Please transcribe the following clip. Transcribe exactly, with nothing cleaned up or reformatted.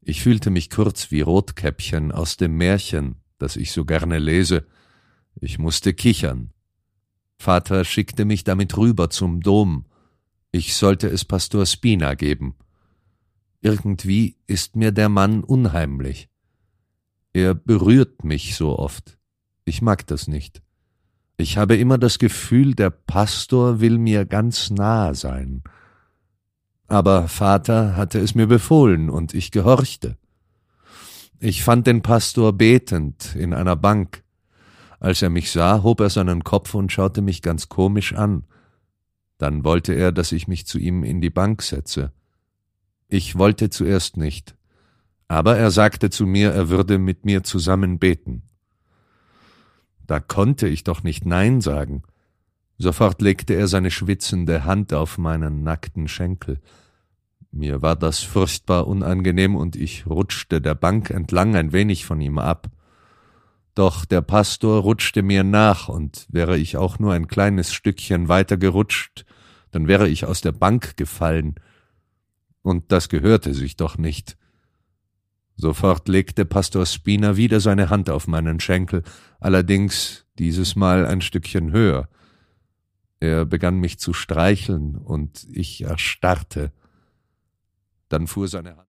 Ich fühlte mich kurz wie Rotkäppchen aus dem Märchen, das ich so gerne lese. Ich musste kichern. Vater schickte mich damit rüber zum Dom. Ich sollte es Pastor Spina geben. Irgendwie ist mir der Mann unheimlich. Er berührt mich so oft. Ich mag das nicht. Ich habe immer das Gefühl, der Pastor will mir ganz nah sein. Aber Vater hatte es mir befohlen, und ich gehorchte. Ich fand den Pastor betend in einer Bank. Als er mich sah, hob er seinen Kopf und schaute mich ganz komisch an. Dann wollte er, dass ich mich zu ihm in die Bank setze. Ich wollte zuerst nicht, aber er sagte zu mir, er würde mit mir zusammen beten. Da konnte ich doch nicht Nein sagen. Sofort legte er seine schwitzende Hand auf meinen nackten Schenkel. Mir war das furchtbar unangenehm, und ich rutschte der Bank entlang ein wenig von ihm ab. Doch der Pastor rutschte mir nach, und wäre ich auch nur ein kleines Stückchen weiter gerutscht, dann wäre ich aus der Bank gefallen. Und das gehörte sich doch nicht. Sofort legte Pastor Spina wieder seine Hand auf meinen Schenkel, allerdings dieses Mal ein Stückchen höher. Er begann mich zu streicheln, und ich erstarrte. Dann fuhr seine Hand